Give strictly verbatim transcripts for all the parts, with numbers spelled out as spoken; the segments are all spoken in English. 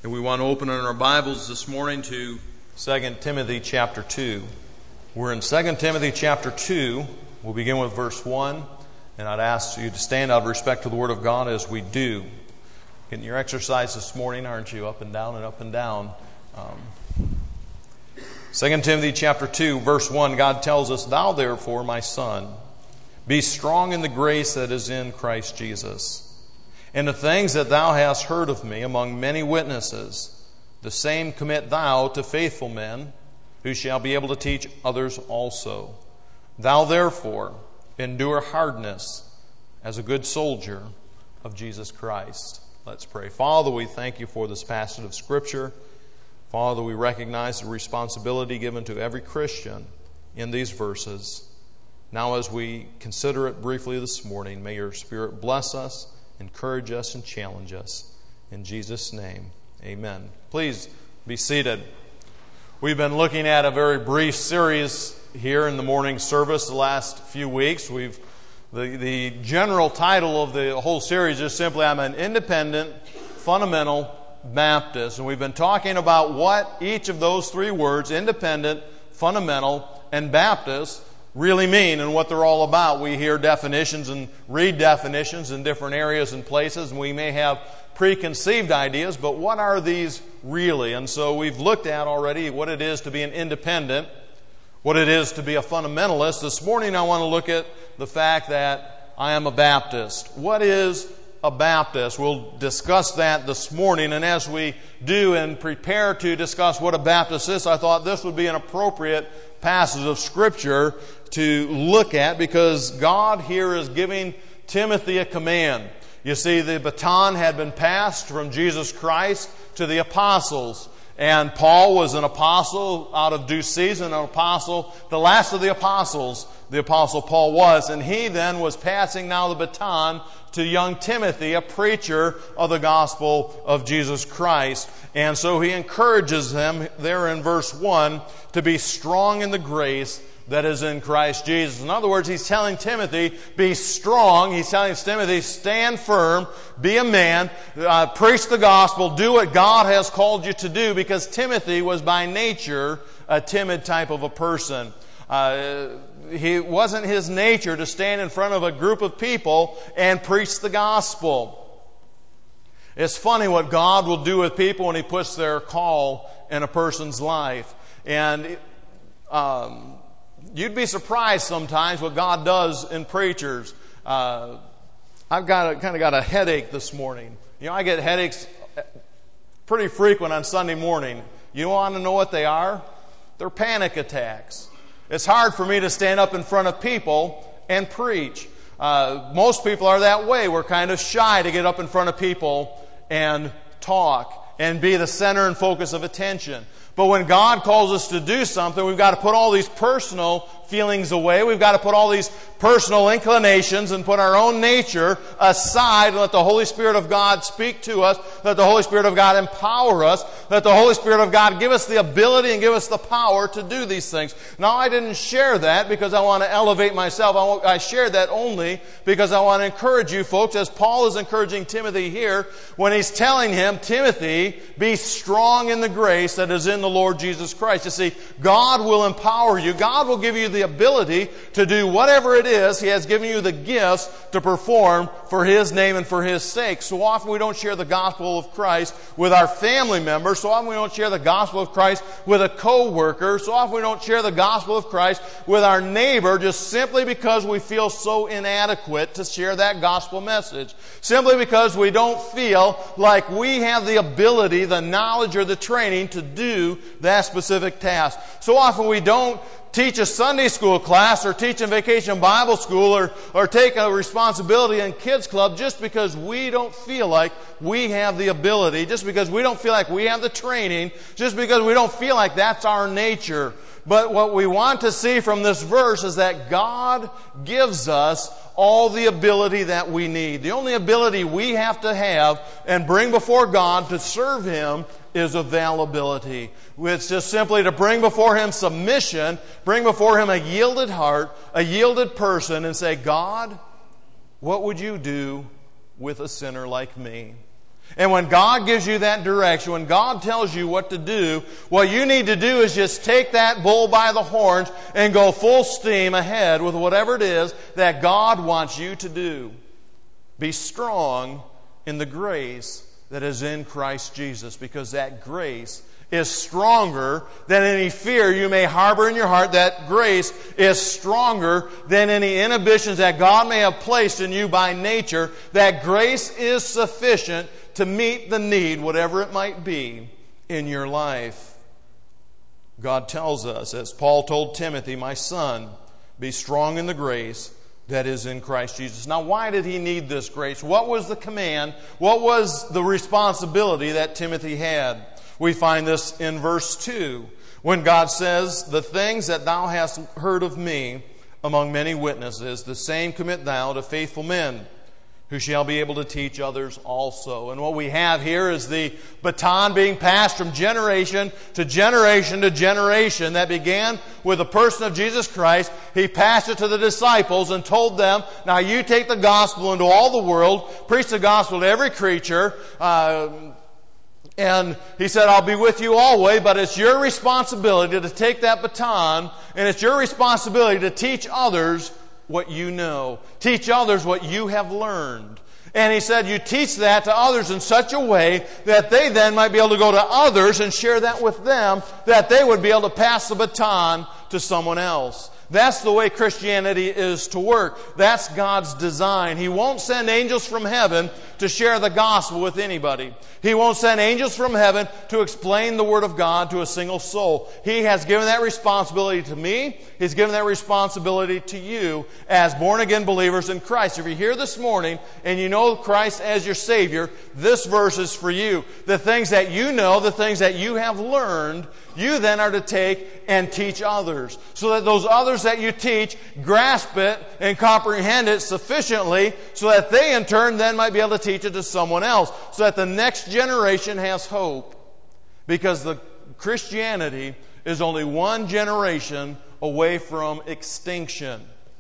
And we want to open in our Bibles this morning to Second Timothy chapter two. We're in Second Timothy chapter two. We'll begin with verse one. And I'd ask you to stand out of respect to the Word of God as we do. Getting your exercise this morning, aren't you? Up and down and up and down. Um, Second Timothy chapter two, verse one, God tells us, "Thou therefore, my son, be strong in the grace that is in Christ Jesus. And the things that thou hast heard of me among many witnesses, the same commit thou to faithful men, who shall be able to teach others also. Thou therefore endure hardness as a good soldier of Jesus Christ." Let's pray. Father, we thank you for this passage of Scripture. Father, we recognize the responsibility given to every Christian in these verses. Now, as we consider it briefly this morning, may your Spirit bless us, encourage us, and challenge us. In Jesus' name, amen. Please be seated. We've been looking at a very brief series here in the morning service the last few weeks. We've the, the general title of the whole series is simply, "I'm an independent, fundamental Baptist." And we've been talking about what each of those three words, independent, fundamental, and Baptist, really mean and what they're all about. We hear definitions and read definitions in different areas and places, and we may have preconceived ideas, but what are these really? And so we've looked at already what it is to be an independent, what it is to be a fundamentalist. This morning I want to look at the fact that I am a Baptist. What is a Baptist? We'll discuss that this morning, and as we do and prepare to discuss what a Baptist is, I thought this would be an appropriate passage of Scripture to look at, because God here is giving Timothy a command. You see, the baton had been passed from Jesus Christ to the apostles, and Paul was an apostle out of due season, an apostle, the last of the apostles, the apostle Paul was, and he then was passing now the baton to young Timothy, a preacher of the gospel of Jesus Christ. And so he encourages them there in verse one to be strong in the grace that is in Christ Jesus. In other words, he's telling Timothy, be strong. He's telling Timothy, stand firm, be a man, uh, preach the gospel, do what God has called you to do, because Timothy was by nature a timid type of a person. Uh, he wasn't his nature to stand in front of a group of people and preach the gospel. It's funny what God will do with people when He puts their call in a person's life. And um, you'd be surprised sometimes what God does in preachers. Uh, I've got a, kind of got a headache this morning. You know, I get headaches pretty frequent on Sunday morning. You want to know what they are? They're panic attacks. It's hard for me to stand up in front of people and preach. Uh, most people are that way. We're kind of shy to get up in front of people and talk and be the center and focus of attention. But when God calls us to do something, we've got to put all these personal feelings away. We've got to put all these personal inclinations and put our own nature aside and let the Holy Spirit of God speak to us, let the Holy Spirit of God empower us, let the Holy Spirit of God give us the ability and give us the power to do these things. Now, I didn't share that because I want to elevate myself. I, I shared that only because I want to encourage you folks, as Paul is encouraging Timothy here, when he's telling him, Timothy, be strong in the grace that is in the Lord Jesus Christ. You see, God will empower you. God will give you the ability to do whatever it is He has given you the gifts to perform for His name and for His sake. So often we don't share the gospel of Christ with our family members. So often we don't share the gospel of Christ with a co-worker. So often we don't share the gospel of Christ with our neighbor, just simply because we feel so inadequate to share that gospel message. Simply because we don't feel like we have the ability, the knowledge, or the training to do that specific task. So often we don't teach a Sunday school class or teach a vacation Bible school or, or take a responsibility in kids club just because we don't feel like we have the ability, just because we don't feel like we have the training, just because we don't feel like that's our nature. But what we want to see from this verse is that God gives us all the ability that we need. The only ability we have to have and bring before God to serve Him is availability. It's just simply to bring before Him submission, bring before Him a yielded heart, a yielded person, and say, God, what would you do with a sinner like me? And when God gives you that direction, when God tells you what to do, what you need to do is just take that bull by the horns and go full steam ahead with whatever it is that God wants you to do. Be strong in the grace that is in Christ Jesus, because that grace is stronger than any fear you may harbor in your heart. That grace is stronger than any inhibitions that God may have placed in you by nature. That grace is sufficient to meet the need, whatever it might be, in your life. God tells us, as Paul told Timothy, my son, be strong in the grace that is in Christ Jesus. Now, why did he need this grace? What was the command? What was the responsibility that Timothy had? We find this in verse two, when God says, the things that thou hast heard of me among many witnesses, the same commit thou to faithful men, who shall be able to teach others also. And what we have here is the baton being passed from generation to generation to generation that began with the person of Jesus Christ. He passed it to the disciples and told them, now you take the gospel into all the world, preach the gospel to every creature, uh, and he said, I'll be with you always, but it's your responsibility to take that baton, and it's your responsibility to teach others what you know. Teach others what you have learned. And he said, you teach that to others in such a way that they then might be able to go to others and share that with them, that they would be able to pass the baton to someone else. That's the way Christianity is to work. That's God's design. He won't send angels from heaven to share the gospel with anybody. He won't send angels from heaven to explain the Word of God to a single soul. He has given that responsibility to me. He's given that responsibility to you as born-again believers in Christ. If you're here this morning and you know Christ as your Savior, this verse is for you. The things that you know, the things that you have learned, you then are to take and teach others, so that those others that you teach grasp it and comprehend it sufficiently, so that they in turn then might be able to teach it to someone else, so that the next generation has hope. Because the Christianity is only one generation away from extinction.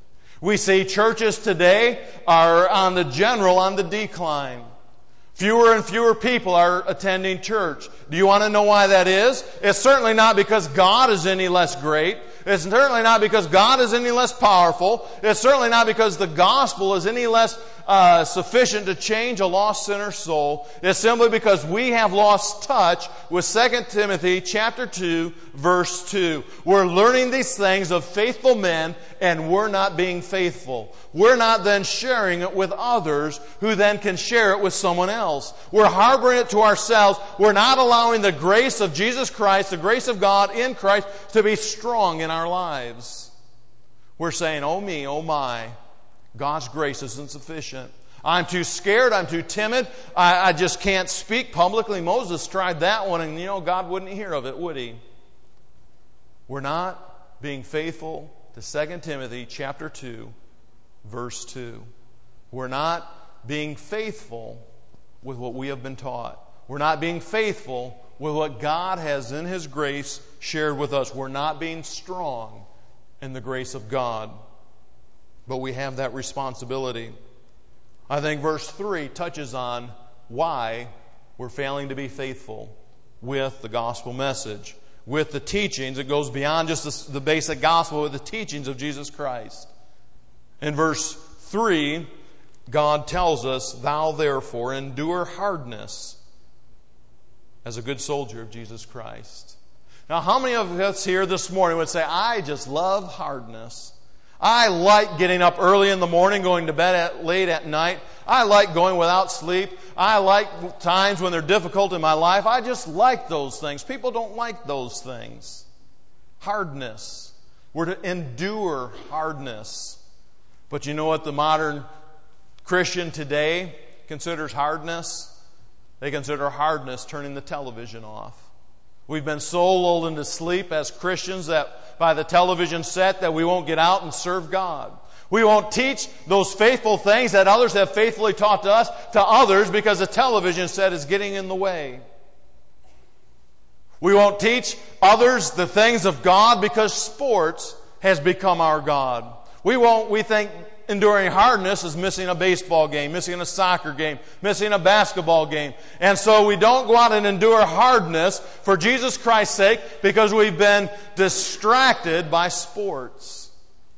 We see churches today are on the general on the decline. Fewer and fewer people are attending church. Do you want to know why that is? It's certainly not because God is any less great. It's certainly not because God is any less powerful. It's certainly not because the gospel is any less uh, sufficient to change a lost sinner's soul. It's simply because we have lost touch with Second Timothy chapter two, verse two. We're learning these things of faithful men, and we're not being faithful. We're not then sharing it with others, who then can share it with someone else. We're harboring it to ourselves. We're not allowing the grace of Jesus Christ, the grace of God in Christ, to be strong in our lives. We're saying, oh me, oh my, God's grace isn't sufficient. I'm too scared, I'm too timid, I, I just can't speak publicly. Moses tried that one, and you know, God wouldn't hear of it, would he? We're not being faithful to Second Timothy chapter two, verse two. We're not being faithful with what we have been taught. We're not being faithful with what God has in His grace shared with us. We're not being strong in the grace of God. But we have that responsibility. I think verse three touches on why we're failing to be faithful with the gospel message, with the teachings. It goes beyond just the, the basic gospel, with the teachings of Jesus Christ. In verse three, God tells us, thou therefore endure hardness as a good soldier of Jesus Christ. Now, how many of us here this morning would say, I just love hardness? I like getting up early in the morning, going to bed at, late at night. I like going without sleep. I like times when they're difficult in my life. I just like those things. People don't like those things. Hardness. We're to endure hardness. But you know what the modern Christian today considers hardness? They consider hardness turning the television off. We've been so lulled into sleep as Christians that by the television set that we won't get out and serve God. We won't teach those faithful things that others have faithfully taught to us to others because the television set is getting in the way. We won't teach others the things of God because sports has become our God. We won't, we think enduring hardness is missing a baseball game, missing a soccer game, missing a basketball game. And so we don't go out and endure hardness for Jesus Christ's sake because we've been distracted by sports.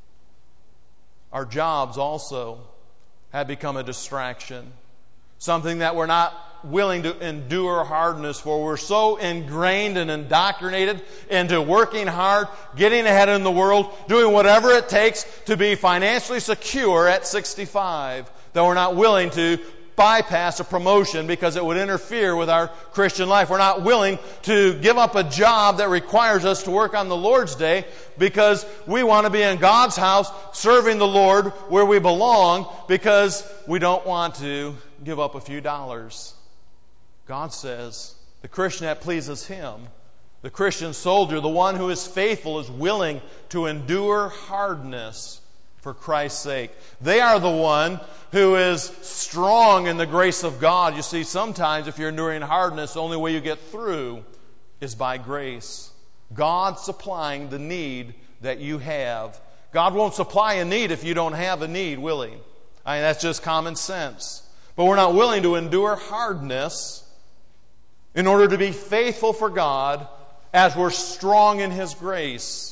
Our jobs also have become a distraction, something that we're not willing to endure hardness for. We're so ingrained and indoctrinated into working hard, getting ahead in the world, doing whatever it takes to be financially secure at sixty-five, that we're not willing to bypass a promotion because it would interfere with our Christian life. We're not willing to give up a job that requires us to work on the Lord's Day because we want to be in God's house serving the Lord where we belong because we don't want to give up a few dollars. God says the Christian that pleases Him, the Christian soldier, the one who is faithful, is willing to endure hardness for Christ's sake. They are the one who is strong in the grace of God. You see, sometimes if you're enduring hardness, the only way you get through is by grace. God supplying the need that you have. God won't supply a need if you don't have a need, will He? I mean, that's just common sense. But we're not willing to endure hardness in order to be faithful for God as we're strong in His grace.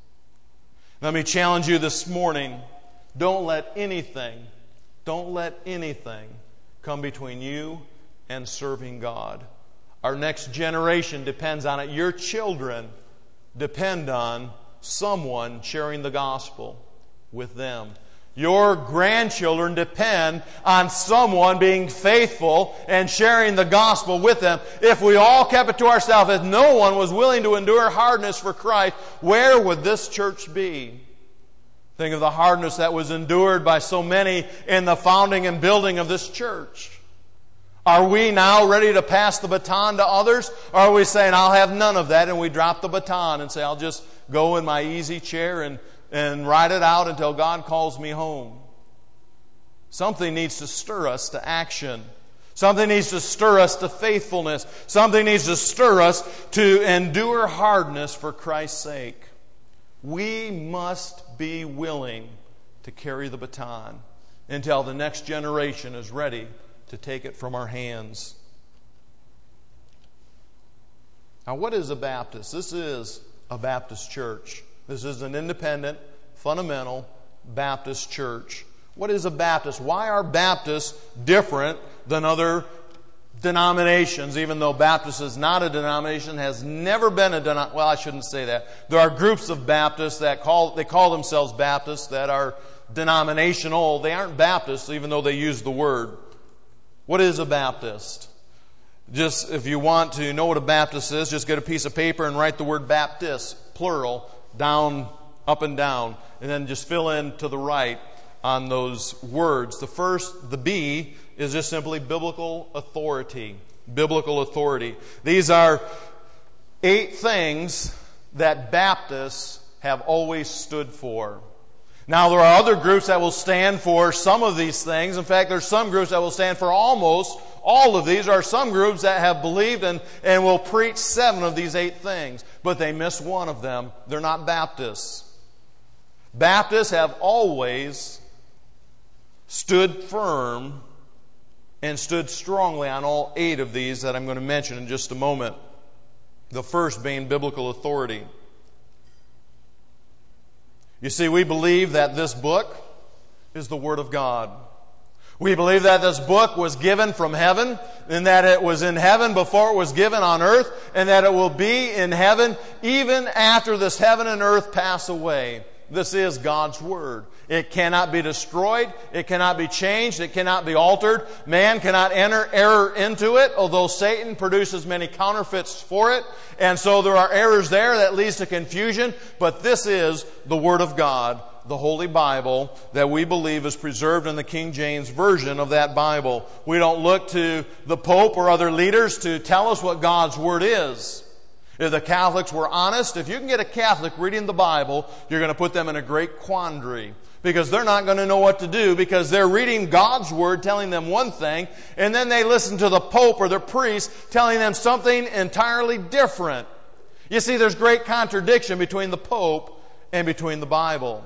Let me challenge you this morning. Don't let anything, don't let anything come between you and serving God. Our next generation depends on it. Your children depend on someone sharing the gospel with them. Your grandchildren depend on someone being faithful and sharing the gospel with them. If we all kept it to ourselves, if no one was willing to endure hardness for Christ, where would this church be? Think of the hardness that was endured by so many in the founding and building of this church. Are we now ready to pass the baton to others? Or are we saying, I'll have none of that, and we drop the baton and say, I'll just go in my easy chair and and ride it out until God calls me home? Something needs to stir us to action. Something needs to stir us to faithfulness. Something needs to stir us to endure hardness for Christ's sake. We must be willing to carry the baton until the next generation is ready to take it from our hands. Now, what is a Baptist? This is a Baptist church. This is an independent, fundamental Baptist church. What is a Baptist? Why are Baptists different than other denominations, even though Baptist is not a denomination, has never been a denomination? Well, I shouldn't say that. There are groups of Baptists that call, they call themselves Baptists that are denominational. They aren't Baptists, even though they use the word. What is a Baptist? Just, if you want to know what a Baptist is, just get a piece of paper and write the word Baptist, plural, down, up and down, and then just fill in to the right on those words. The first, the B, is just simply biblical authority. Biblical authority. These are eight things that Baptists have always stood for. Now, there are other groups that will stand for some of these things. In fact, there's some groups that will stand for almost all of these. There are some groups that have believed and, and will preach seven of these eight things, but they miss one of them. They're not Baptists. Baptists have always stood firm and stood strongly on all eight of these that I'm going to mention in just a moment. The first being biblical authority. You see, we believe that this book is the Word of God. We believe that this book was given from heaven, and that it was in heaven before it was given on earth, and that it will be in heaven even after this heaven and earth pass away. This is God's Word. It cannot be destroyed. It cannot be changed. It cannot be altered. Man cannot enter error into it, although Satan produces many counterfeits for it. And so there are errors there that leads to confusion. But this is the Word of God, the Holy Bible, that we believe is preserved in the King James Version of that Bible. We don't look to the Pope or other leaders to tell us what God's Word is. If the Catholics were honest, if you can get a Catholic reading the Bible, you're going to put them in a great quandary. Because they're not going to know what to do, because they're reading God's Word telling them one thing, and then they listen to the Pope or the priest telling them something entirely different. You see, there's great contradiction between the Pope and between the Bible.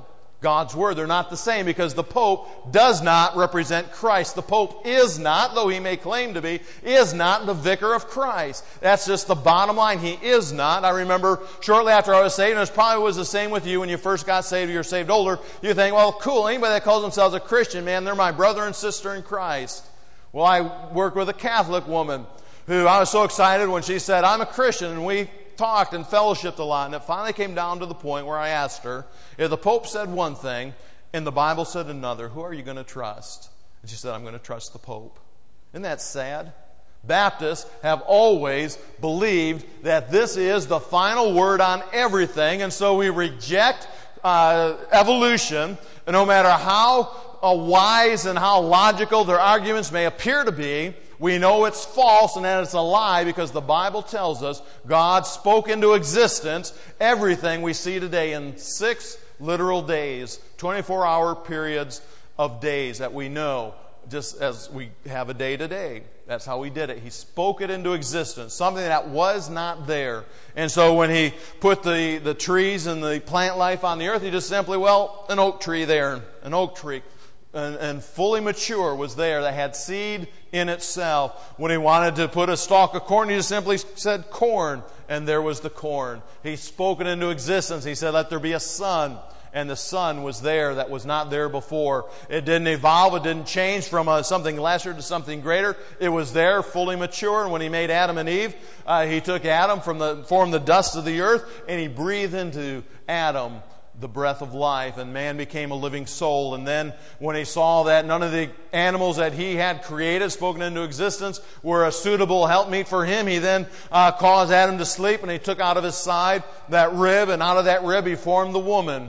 God's Word. They're not the same because the Pope does not represent Christ. The Pope is not, though he may claim to be, is not the vicar of Christ. That's just the bottom line. He is not. I remember shortly after I was saved, and it probably was the same with you when you first got saved or you're saved older, you think, well, cool, anybody that calls themselves a Christian, man, they're my brother and sister in Christ. Well, I worked with a Catholic woman who I was so excited when she said, I'm a Christian, and we talked and fellowshipped a lot, and it finally came down to the point where I asked her, if the Pope said one thing and the Bible said another, who are you going to trust? And she said, I'm going to trust the Pope. Isn't that sad? Baptists have always believed that this is the final word on everything, and so we reject uh, evolution, and no matter how uh, wise and how logical their arguments may appear to be, we know it's false and that it's a lie because the Bible tells us God spoke into existence everything we see today in six literal days, twenty-four hour periods of days that we know, just as we have a day today. That's how he did it. He spoke it into existence, something that was not there. And so when he put the, the trees and the plant life on the earth, he just simply, well, an oak tree there, an oak tree. And, and fully mature was there that had seed in itself. When he wanted to put a stalk of corn, he just simply said corn, and there was the corn. He spoke it into existence. He said, let there be a sun, and the sun was there that was not there before. It didn't evolve. It didn't change from a, something lesser to something greater. It was there, fully mature. And when he made Adam and Eve, uh, he took Adam from the formed the dust of the earth, and he breathed into Adam the breath of life, and man became a living soul. And then when he saw that none of the animals that he had created, spoken into existence, were a suitable helpmeet for him, he then uh, caused Adam to sleep, and he took out of his side that rib, and out of that rib he formed the woman.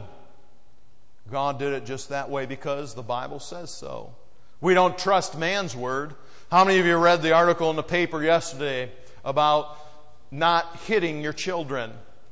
God did it just that way because the Bible says so. We don't trust man's word. How many of you read the article in the paper yesterday about not hitting your children?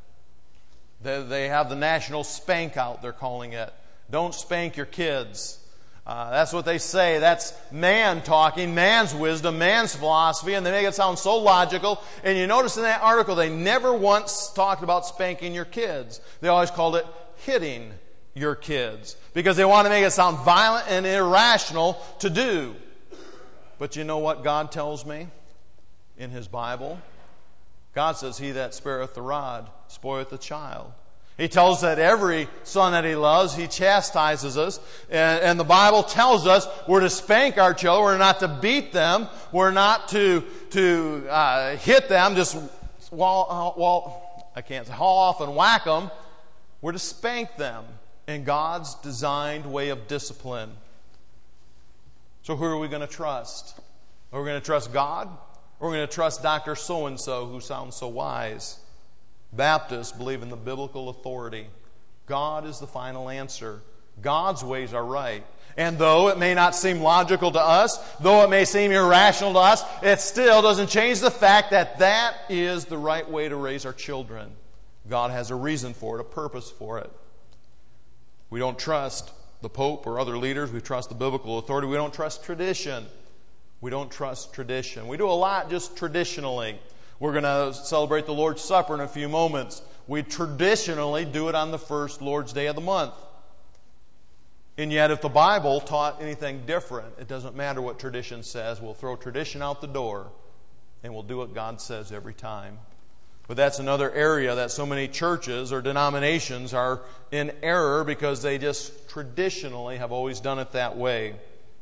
They have the national spank out, they're calling it. Don't spank your kids. Uh, that's what they say. That's man talking, man's wisdom, man's philosophy, and they make it sound so logical. And you notice in that article, they never once talked about spanking your kids. They always called it hitting your kids because they want to make it sound violent and irrational to do. But you know what God tells me in His Bible? God says, he that spareth the rod spoileth the child. He tells us that every son that he loves, he chastises us. And, and the Bible tells us we're to spank our children. We're not to beat them. We're not to, to uh, hit them, just wall, wall, I can't say, haul off and whack them. We're to spank them in God's designed way of discipline. So who are we going to trust? Are we going to trust God? Or are we going to trust Doctor So-and-so who sounds so wise? Baptists believe in the biblical authority. God is the final answer. God's ways are right. And though it may not seem logical to us, though it may seem irrational to us, it still doesn't change the fact that that is the right way to raise our children. God has a reason for it, a purpose for it. We don't trust the Pope or other leaders. We trust the biblical authority. We don't trust tradition. We don't trust tradition. We do a lot just traditionally. We're going to celebrate the Lord's Supper in a few moments. We traditionally do it on the first Lord's Day of the month. And yet if the Bible taught anything different, it doesn't matter what tradition says. We'll throw tradition out the door and we'll do what God says every time. But that's another area that so many churches or denominations are in error because they just traditionally have always done it that way.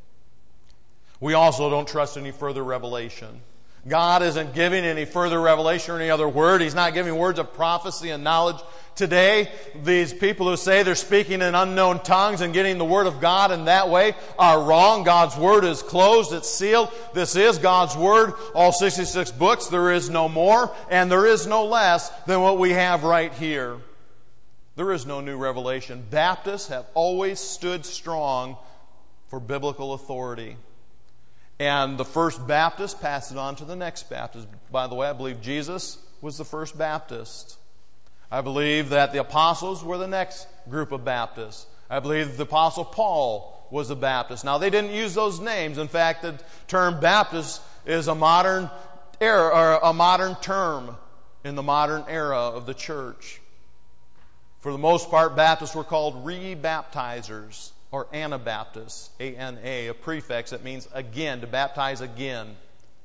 We also don't trust any further revelation. God isn't giving any further revelation or any other word. He's not giving words of prophecy and knowledge. Today, these people who say they're speaking in unknown tongues and getting the Word of God in that way are wrong. God's Word is closed. It's sealed. This is God's Word. All sixty-six books. There is no more and there is no less than what we have right here. There is no new revelation. Baptists have always stood strong for biblical authority. And the first Baptist passed it on to the next Baptist. By the way, I believe Jesus was the first Baptist. I believe that the apostles were the next group of Baptists. I believe the apostle Paul was a Baptist. Now, they didn't use those names. In fact, the term Baptist is a modern era, or a modern term in the modern era of the church. For the most part, Baptists were called re-baptizers or Anabaptists, A N A, a prefix that means again, to baptize again.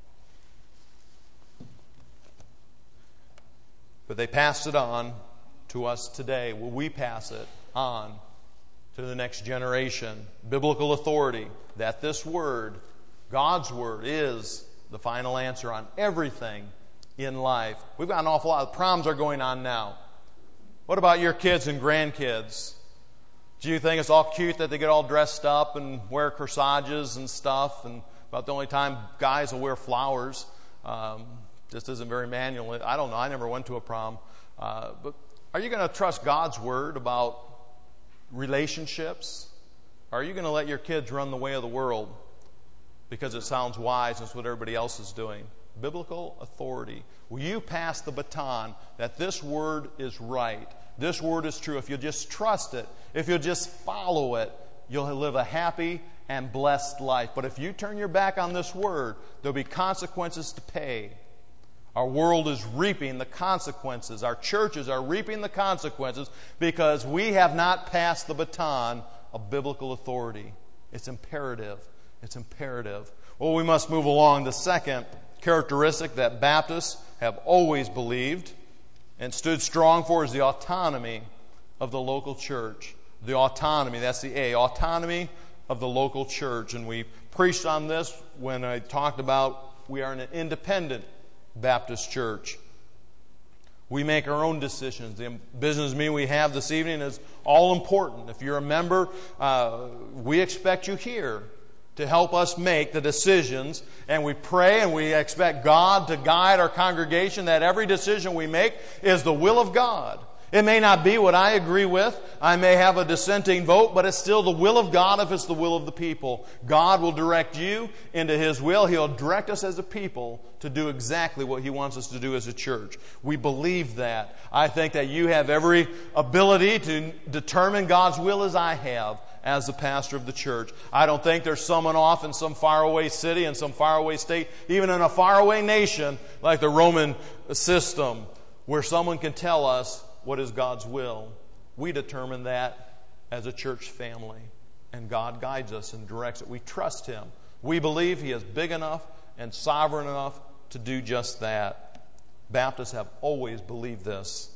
But they passed it on to us today. Will we pass it on to the next generation? Biblical authority that this Word, God's Word, is the final answer on everything in life. We've got an awful lot of proms are going on now. What about your kids and grandkids? Do you think it's all cute that they get all dressed up and wear corsages and stuff, and about the only time guys will wear flowers? Um, just isn't very manual. I don't know. I never went to a prom. Uh, but are you going to trust God's Word about relationships? Or are you going to let your kids run the way of the world because it sounds wise and it's what everybody else is doing? Biblical authority. Will you pass the baton that this Word is right? This Word is true. If you'll just trust it, if you'll just follow it, you'll live a happy and blessed life. But if you turn your back on this Word, there'll be consequences to pay. Our world is reaping the consequences. Our churches are reaping the consequences because we have not passed the baton of biblical authority. It's imperative. It's imperative. Well, we must move along. The second characteristic that Baptists have always believed and stood strong for is the autonomy of the local church. The autonomy, that's the A, autonomy of the local church. And we preached on this when I talked about we are an independent Baptist church. We make our own decisions. The business meeting we have this evening is all important. If you're a member, uh, we expect you here to help us make the decisions, and we pray and we expect God to guide our congregation that every decision we make is the will of God. It may not be what I agree with. I may have a dissenting vote, but it's still the will of God if it's the will of the people. God will direct you into His will. He'll direct us as a people to do exactly what He wants us to do as a church. We believe that. I think that you have every ability to determine God's will as I have as the pastor of the church. I don't think there's someone off in some faraway city, in some faraway state, even in a faraway nation like the Roman system, where someone can tell us what is God's will. We determine that as a church family, and God guides us and directs it. We trust Him. We believe He is big enough and sovereign enough to do just that. Baptists have always believed this.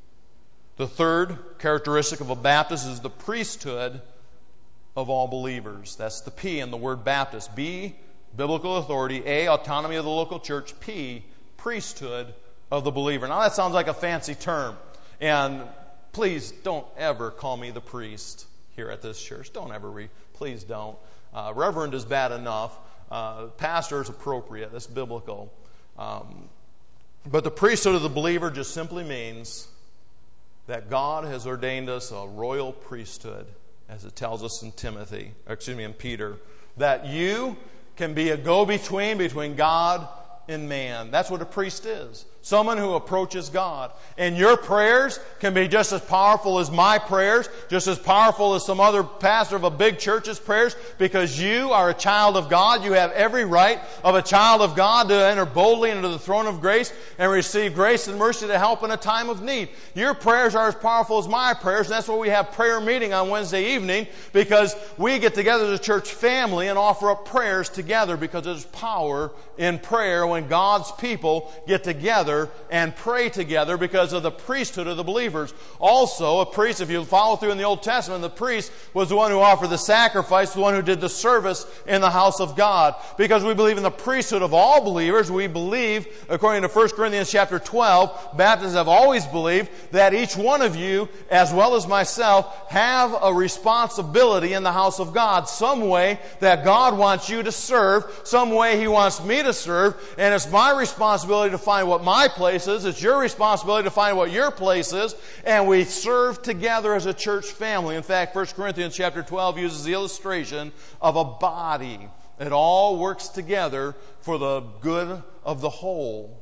The third characteristic of a Baptist is the priesthood of all believers. That's the P in the word Baptist. B, biblical authority. A, autonomy of the local church. P, priesthood of the believer. Now that sounds like a fancy term. And please don't ever call me the priest here at this church. Don't ever re- please don't. Uh, reverend is bad enough. Uh, pastor is appropriate. That's biblical. Um, but the priesthood of the believer just simply means that God has ordained us a royal priesthood, as it tells us in Timothy, or excuse me, in Peter, that you can be a go-between between God and man. That's what a priest is. Someone who approaches God. And your prayers can be just as powerful as my prayers, just as powerful as some other pastor of a big church's prayers, because you are a child of God. You have every right of a child of God to enter boldly into the throne of grace and receive grace and mercy to help in a time of need. Your prayers are as powerful as my prayers, and that's why we have prayer meeting on Wednesday evening, because we get together as a church family and offer up prayers together, because there's power in prayer when God's people get together and pray together because of the priesthood of the believers. Also, a priest, if you follow through in the Old Testament, the priest was the one who offered the sacrifice, the one who did the service in the house of God. Because we believe in the priesthood of all believers, we believe, according to First Corinthians chapter twelve, Baptists have always believed that each one of you, as well as myself, have a responsibility in the house of God. Some way that God wants you to serve, some way He wants me to serve, and it's my responsibility to find what my place is. It's your responsibility to find what your place is, and we serve together as a church family. In fact, First Corinthians chapter twelve uses the illustration of a body. It all works together for the good of the whole.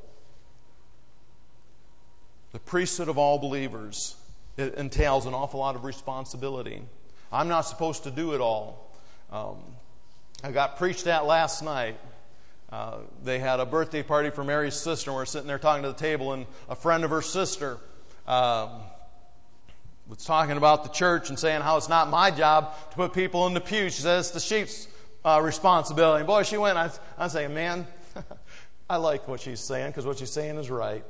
The priesthood of all believers, it entails an awful lot of responsibility. I'm not supposed to do it all. Um, I got preached at last night. Uh, they had a birthday party for Mary's sister, and we're sitting there talking to the table, and a friend of her sister um, was talking about the church and saying how it's not my job to put people in the pews. She says it's the sheep's uh, responsibility. And boy, she went, I, I'm saying, man, I like what she's saying because what she's saying is right.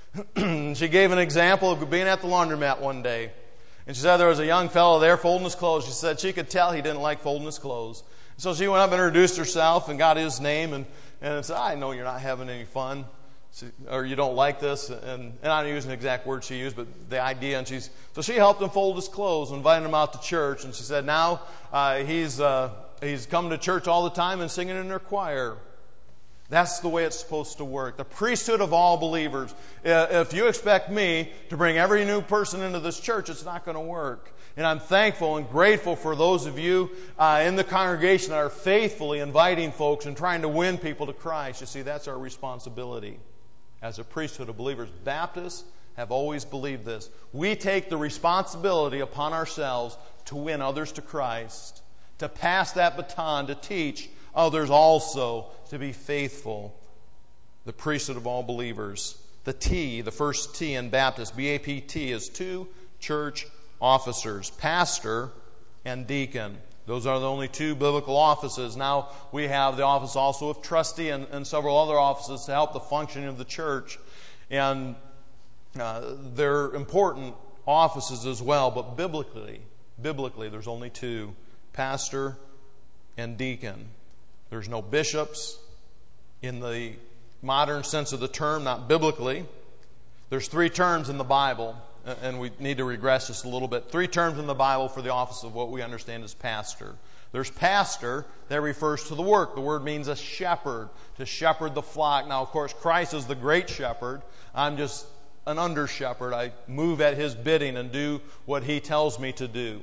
She gave an example of being at the laundromat one day. And she said there was a young fellow there folding his clothes. She said she could tell he didn't like folding his clothes. So she went up and introduced herself and got his name and, and said, I know you're not having any fun. Or you don't like this, and, and I'm using the exact words she used, but the idea. And she's so she helped him fold his clothes, invited him out to church, and she said now uh, he's uh, he's come to church all the time and singing in their choir. That's the way it's supposed to work. The priesthood of all believers. If you expect me to bring every new person into this church, it's not going to work. And I'm thankful and grateful for those of you uh, in the congregation that are faithfully inviting folks and trying to win people to Christ. You see, that's our responsibility. As a priesthood of believers, Baptists have always believed this. We take the responsibility upon ourselves to win others to Christ, to pass that baton, to teach others also to be faithful. The priesthood of all believers. The T, the first T in Baptist, B A P T, is two church officers, pastor and deacon. Those are the only two biblical offices. Now we have the office also of trustee and, and several other offices to help the functioning of the church. And uh, they're important offices as well. But biblically, biblically, there's only two, pastor and deacon. There's no bishops in the modern sense of the term, not biblically. There's three terms in the Bible. And we need to regress just a little bit. Three terms in the Bible for the office of what we understand as pastor. There's pastor, that refers to the work. The word means a shepherd, to shepherd the flock. Now, of course, Christ is the great shepherd. I'm just an under shepherd. I move at His bidding and do what He tells me to do.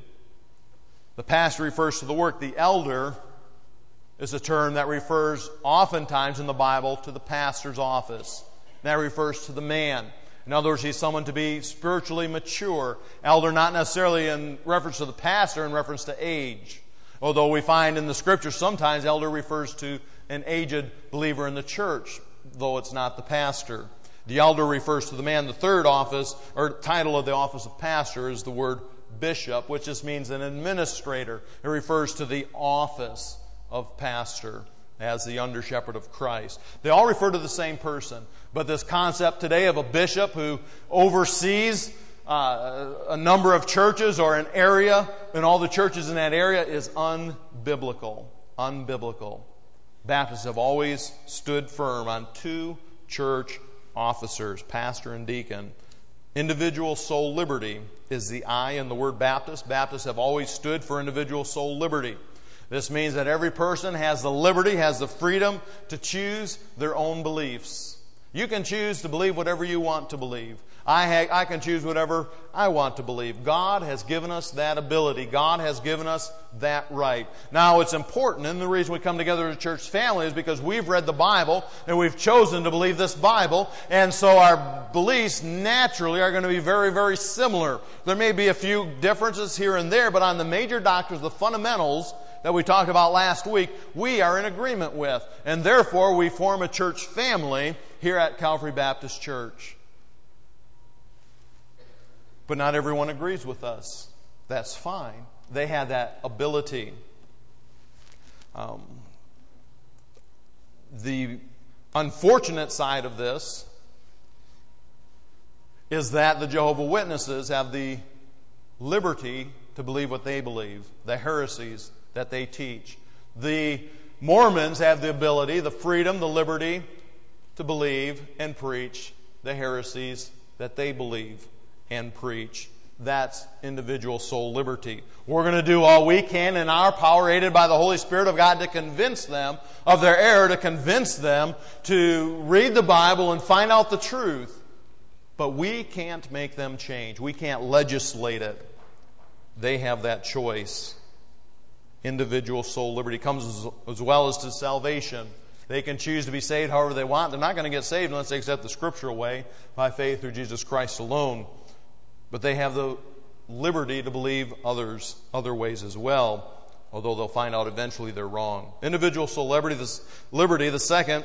The pastor refers to the work. The elder is a term that refers oftentimes in the Bible to the pastor's office. That refers to the man. In other words, he's someone to be spiritually mature. Elder not necessarily in reference to the pastor, in reference to age. Although we find in the Scriptures sometimes elder refers to an aged believer in the church, though it's not the pastor. The elder refers to the man. The third office, or title of the office of pastor, is the word bishop, which just means an administrator. It refers to the office of pastor as the under shepherd of Christ. They all refer to the same person. But this concept today of a bishop who oversees uh, a number of churches or an area, and all the churches in that area, is unbiblical. Unbiblical. Baptists have always stood firm on two church officers, pastor and deacon. Individual soul liberty is the I in the word Baptist. Baptists have always stood for individual soul liberty. This means that every person has the liberty, has the freedom to choose their own beliefs. You can choose to believe whatever you want to believe. I, ha- I can choose whatever I want to believe. God has given us that ability. God has given us that right. Now, it's important, and the reason we come together as a church family is because we've read the Bible, and we've chosen to believe this Bible, and so our beliefs naturally are going to be very, very similar. There may be a few differences here and there, but on the major doctrines, the fundamentals that we talked about last week, we are in agreement with. And therefore, we form a church family here at Calvary Baptist Church. But not everyone agrees with us. That's fine. They have that ability. Um, the unfortunate side of this is that the Jehovah's Witnesses have the liberty to believe what they believe, the heresies that they teach. The Mormons have the ability, the freedom, the liberty to believe and preach the heresies that they believe and preach. That's individual soul liberty. We're going to do all we can in our power, aided by the Holy Spirit of God, to convince them of their error, to convince them to read the Bible and find out the truth. But we can't make them change. We can't legislate it. They have that choice. Individual soul liberty comes as well as to salvation. They can choose to be saved however they want. They're not going to get saved unless they accept the scriptural way by faith through Jesus Christ alone. But they have the liberty to believe others other ways as well, although they'll find out eventually they're wrong. Individual soul liberty, the, liberty, the second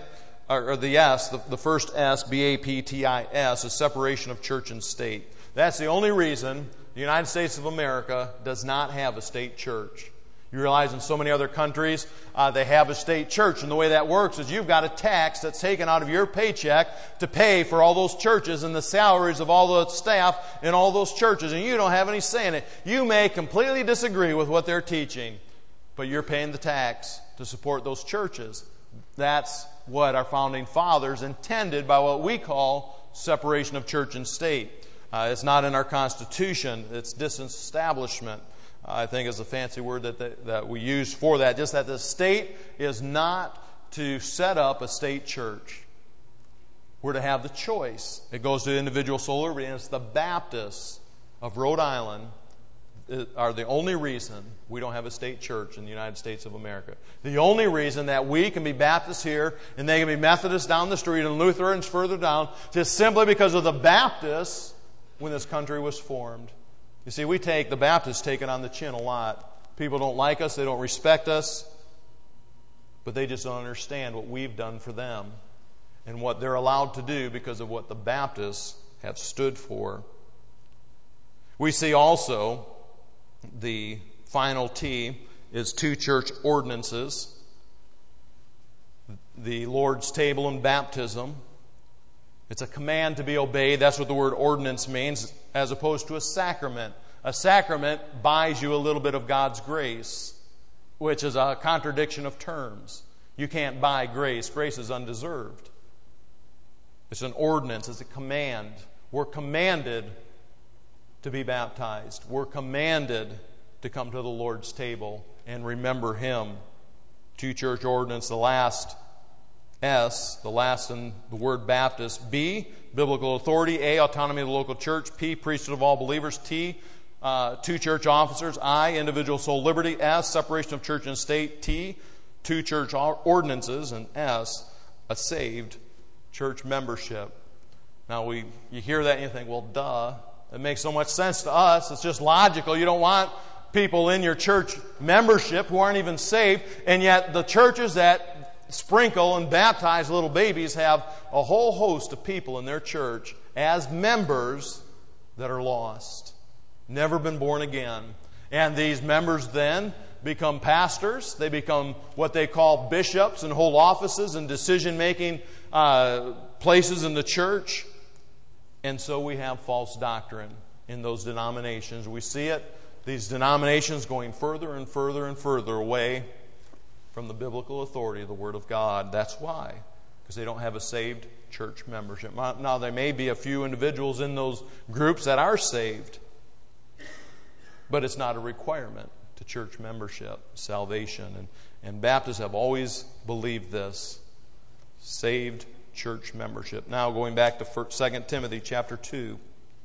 or, or the S, the, the first S, B A P T I S, is separation of church and state. That's the only reason the United States of America does not have a state church. You realize in so many other countries, uh, they have a state church. And the way that works is you've got a tax that's taken out of your paycheck to pay for all those churches and the salaries of all the staff in all those churches. And you don't have any say in it. You may completely disagree with what they're teaching, but you're paying the tax to support those churches. That's what our founding fathers intended by what we call separation of church and state. Uh, it's not in our Constitution. It's disestablishment, I think, is a fancy word that, that, that we use for that. Just that the state is not to set up a state church. We're to have the choice. It goes to individual soul liberty, and it's the Baptists of Rhode Island are the only reason we don't have a state church in the United States of America. The only reason that we can be Baptists here and they can be Methodists down the street and Lutherans further down is simply because of the Baptists when this country was formed. You see, we take, the Baptists take it on the chin a lot. People don't like us, they don't respect us, but they just don't understand what we've done for them and what they're allowed to do because of what the Baptists have stood for. We see also the final T is two church ordinances. The Lord's table and baptism. It's a command to be obeyed. That's what the word ordinance means, as opposed to a sacrament. A sacrament buys you a little bit of God's grace, which is a contradiction of terms. You can't buy grace. Grace is undeserved. It's an ordinance. It's a command. We're commanded to be baptized. We're commanded to come to the Lord's table and remember Him. Two church ordinance, the last S, the last in the word Baptist. B, biblical authority. A, autonomy of the local church. P, priesthood of all believers. T, uh, two church officers. I, individual soul liberty. S, separation of church and state. T, two church ordinances. And S, a saved church membership. Now, we you hear that and you think, well, duh. It makes so much sense to us. It's just logical. You don't want people in your church membership who aren't even saved, and yet the churches that sprinkle and baptize little babies have a whole host of people in their church as members that are lost, never been born again. And these members then become pastors. They become what they call bishops and hold offices and decision-making uh, places in the church. And so we have false doctrine in those denominations. We see it, these denominations going further and further and further away from the biblical authority of the Word of God. That's why, because they don't have a saved church membership. Now, there may be a few individuals in those groups that are saved, but it's not a requirement to church membership, salvation. And, and Baptists have always believed this. Saved church membership. Now going back to Second Timothy chapter two.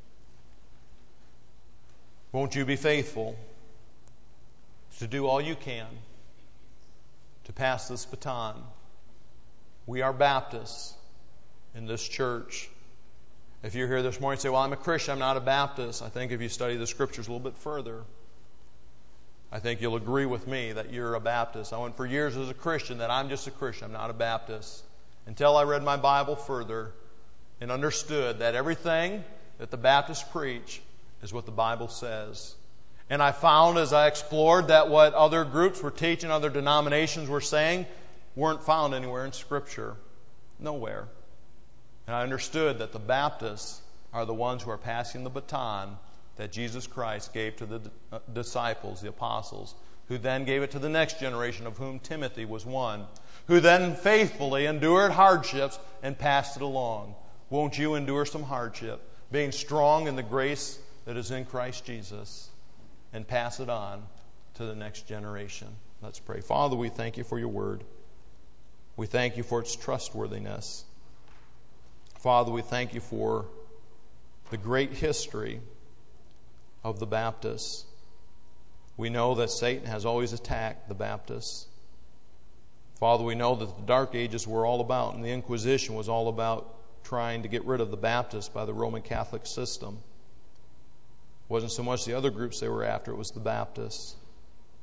Won't you be faithful to do all you can to pass this baton? We are Baptists in this church. If you're here this morning and say, well, I'm a Christian, I'm not a Baptist, I think if you study the Scriptures a little bit further, I think you'll agree with me that you're a Baptist. I went for years as a Christian that I'm just a Christian, I'm not a Baptist. Until I read my Bible further and understood that everything that the Baptists preach is what the Bible says. And I found as I explored that what other groups were teaching, other denominations were saying, weren't found anywhere in Scripture. Nowhere. And I understood that the Baptists are the ones who are passing the baton that Jesus Christ gave to the disciples, the apostles, who then gave it to the next generation, of whom Timothy was one, who then faithfully endured hardships and passed it along. Won't you endure some hardship, being strong in the grace that is in Christ Jesus, and pass it on to the next generation? Let's pray. Father, we thank you for your word. We thank you for its trustworthiness. Father, we thank you for the great history of the Baptists. We know that Satan has always attacked the Baptists. Father, we know that the Dark Ages were all about, and the Inquisition was all about trying to get rid of the Baptists by the Roman Catholic system. It wasn't so much the other groups they were after, it was the Baptists.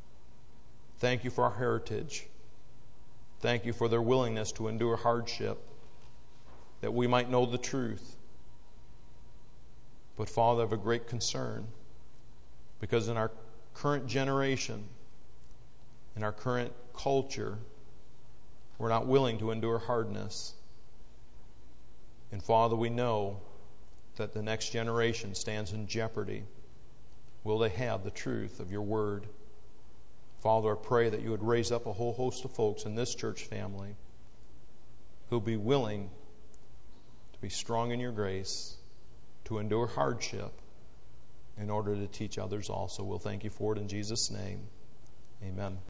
Thank you for our heritage. Thank you for their willingness to endure hardship. that we might know the truth. But Father, I have a great concern, because in our current generation, in our current culture, we're not willing to endure hardness. And Father, we know that the next generation stands in jeopardy. Will they have the truth of your word? Father, I pray that you would raise up a whole host of folks in this church family who'll be willing to be strong in your grace, to endure hardship in order to teach others also. We'll thank you for it in Jesus' name. Amen.